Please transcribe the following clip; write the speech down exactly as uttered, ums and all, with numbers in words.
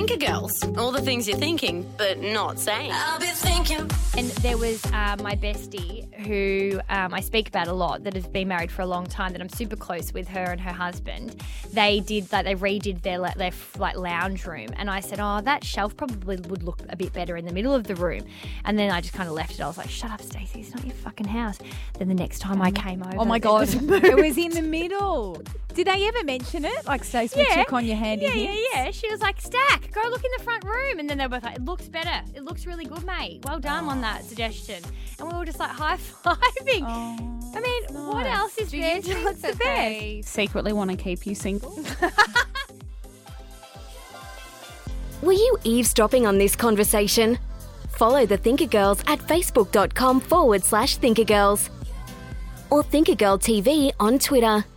Thinker Girls. All the things you're thinking, but not saying. I'll be thinking. And there was uh, my bestie who um, I speak about a lot that has been married for a long time, that I'm super close with, her and her husband. They did like they redid their their like lounge room, and I said, oh, that shelf probably would look a bit better in the middle of the room. And then I just kind of left it. I was like, shut up, Stacey, it's not your fucking house. Then the next time I came over, Oh my God, it was, it was in the middle. Did they ever mention it? Like Stacey would check on your handy yeah, hints? yeah, yeah. She was like, Stack, go look in the front room. And then they were both like, it looks better. It looks really good, mate. Well done Oh. on that suggestion. And we were just like high-fiving. Oh, I mean, that's what nice. else is Do there you to think what's the that best? they secretly want to keep you single? Were you eavesdropping on this conversation? Follow the Thinker Girls at facebook.com forward slash Thinker Girls or Thinker Girl T V on Twitter.